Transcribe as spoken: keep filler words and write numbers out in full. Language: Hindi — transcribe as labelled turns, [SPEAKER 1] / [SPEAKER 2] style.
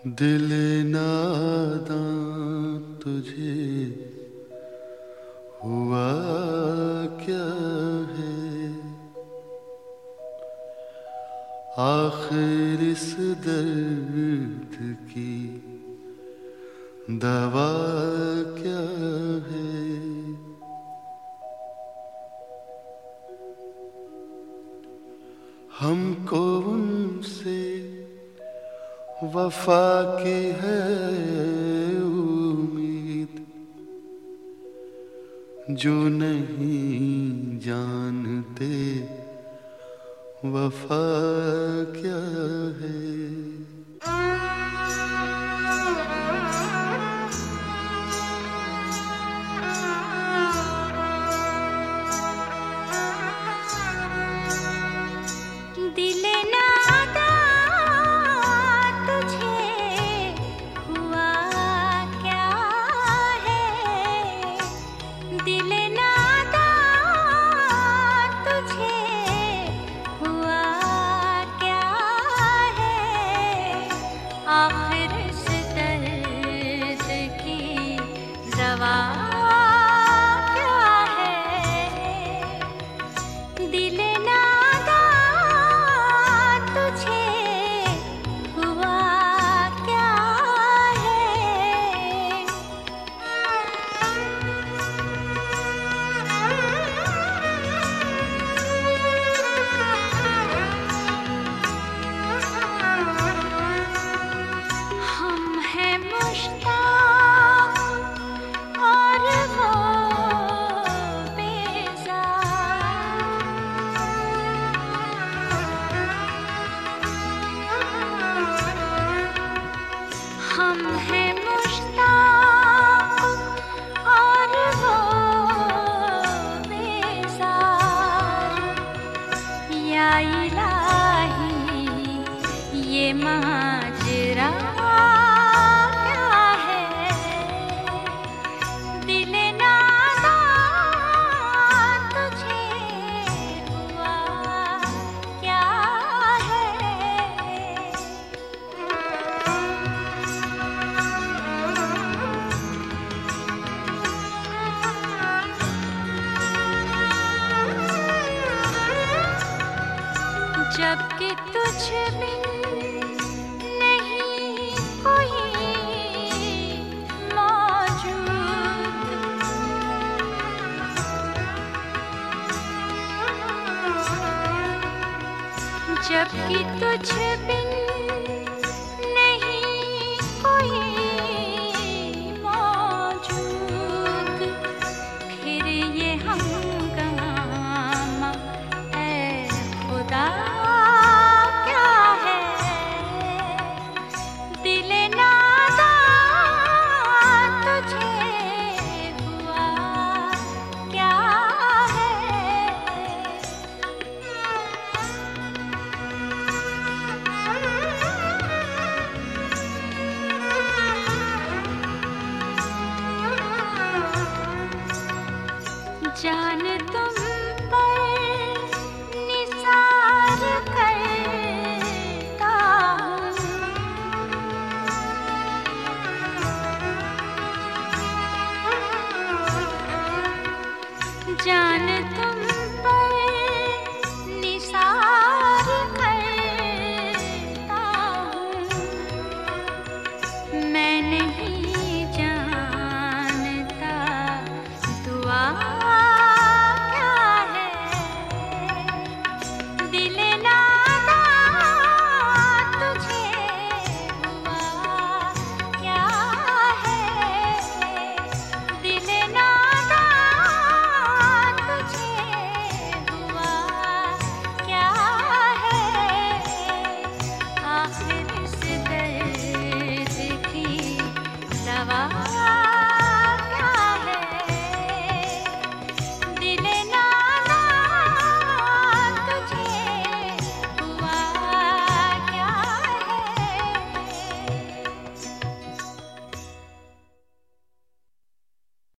[SPEAKER 1] दिल नादां तुझे हुआ क्या है, आखिर इस दर्द की दवा क्या है। हमको उनसे वफा की है उम्मीद, जो नहीं जानते वफा क्या है।
[SPEAKER 2] आखिर इस दर्द की दवा क्या है। दिल नादा तुझे हुआ क्या है। हम हैं मुश्ताक और वो बेज़ार। या इलाही ये माजरा क्या है। दिल नादा तुझे हुआ क्या है। जबकि तुझ बिन नहीं कोई मौजूद, जबकि तुझ बिन